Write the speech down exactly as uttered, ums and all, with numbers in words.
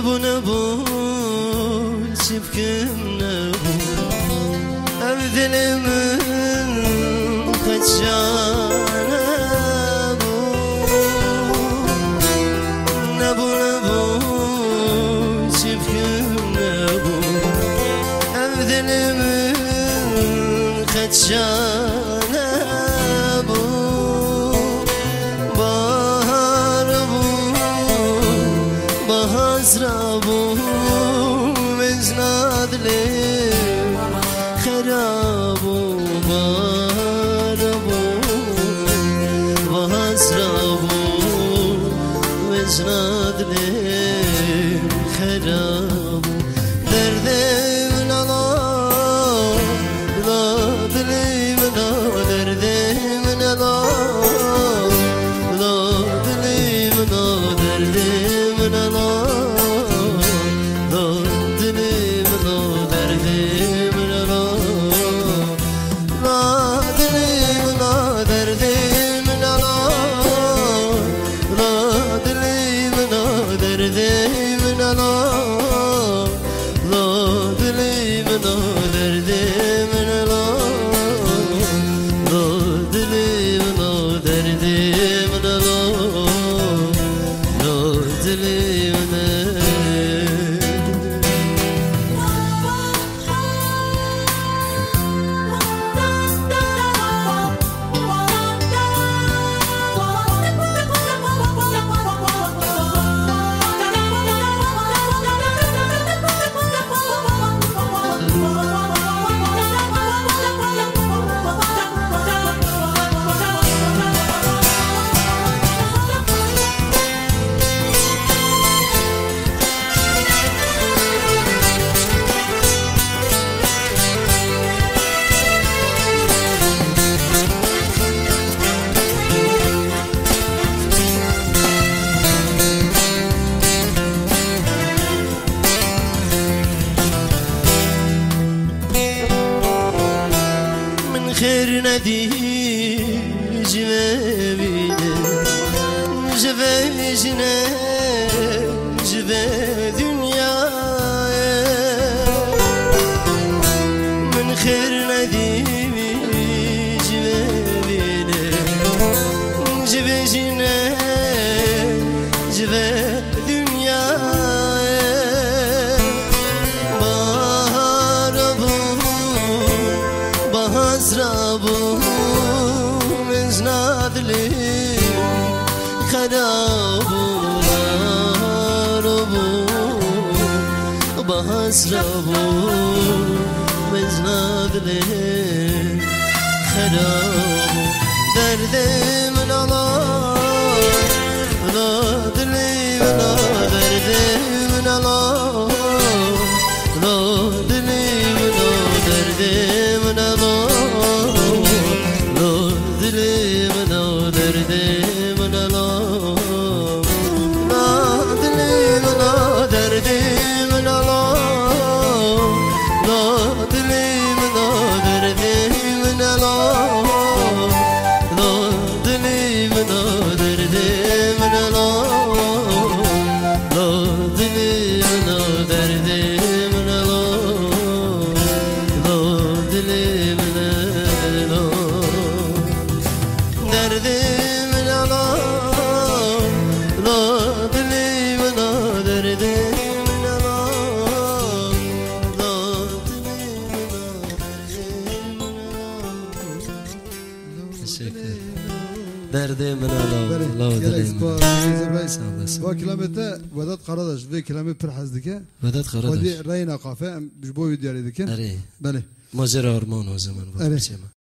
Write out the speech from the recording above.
نبو نبو çiftkim nebu ev dilimin kaçanı bu nebu nebu çiftkim nebu ev dilimin kaçanı bu bahar bu bahazra bu veznadelim kharabu barabu vahazrabu veznadelim kharabu derdim ala la dilim la derdim ala la dilim la derdim ala خير ندي جوابينا جوابنا جواب دنيا من خير ندي جوابينا جوابنا جواب دنيا Hazrabu veznadelim kharabu barabu bahazrabu veznadelim kharabu derdim ala la dilim la derdim ala la dilim la derdim ala درده من الله الله دلیم با کلمته وداد قرارش و کلمه پر حزدیکه وداد قرارش ودی رای نقافه بجبوی دیاری دیکن آره بله ماجرا آرمان و زمان بود